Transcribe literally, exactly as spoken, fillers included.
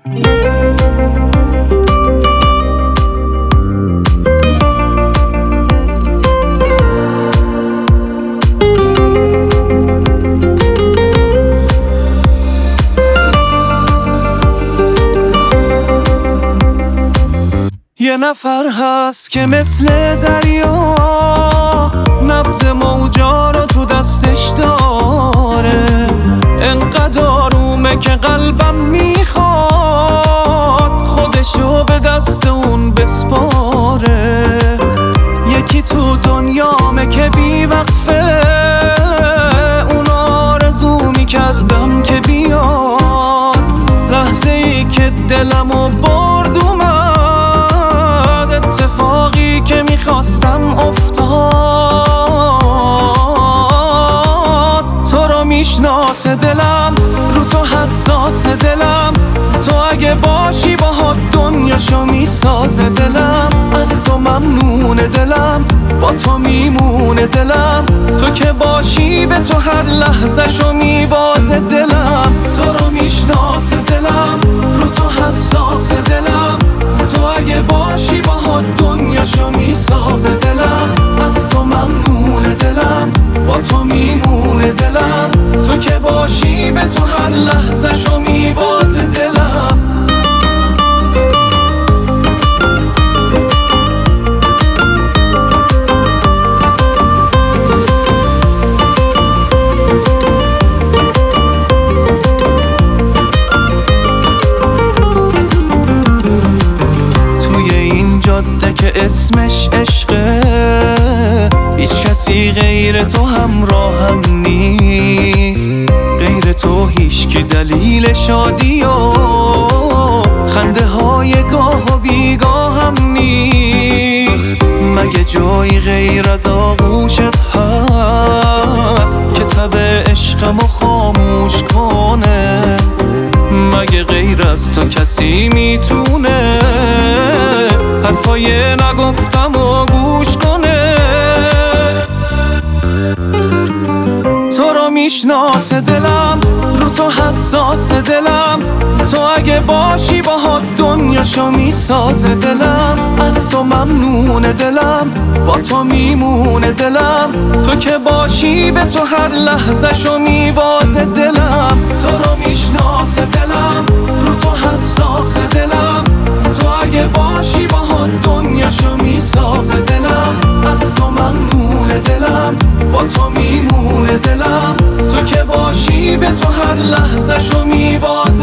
یه نفر هست که مثل دریا نبض موجا رو تو دستش داره، انقدر آرومه که قلبم میخواد خودشو به دست اون بسپاره. یکی تو دنیامه که بی وقفه، اون آرزو میکردم که بیاد، لحظه ای که دلمو برد اومد، اتفاقی که میخواستم افتاد. تو رو میشناسه دلم، رو تو حساس دلم، تو اگه باشی باهات دنیاشو میسازه دلم. از تو ممنونه دلم، با تو میمونه دلم، تو که باشی به تو هر لحظه شو میبازه دلم. تو رو میشناسه دلم، رو تو حساس دلم، تو اگه باشی باهات دنیاشو میسازه دلم. از تو ممنونه دلم، با تو میمونه دلم، تو که باشی به تو هر لحظه شو میبازه دلم. که اسمش عشقه، هیچ کسی غیر تو همراهم نیست، غیر تو هیچ کی دلیل شادی و خنده های گاه و بیگاه هم نیست. مگه جایی غیر از آغوشت هست که تب عشقمو خاموش کنه؟ مگه غیر از تو کسی میتونه حرفای نگفتم و گوش کنه؟ تو رو میشناسه دلم، رو تو حساس دلم، تو اگه باشی باهات دنیاشو میسازه دلم. از تو ممنونه دلم، با تو میمونه دلم، تو که باشی به تو هر لحظه شو میبازه دلم. تو رو میشناسه دلم، رو تو حساس دلم، تو اگه باشی باهات دنیاشو میسازه دلم. از تو ممنونه دلم، با تو میمونه دلم، تو که باشی به تو هر لحظه شو میبازه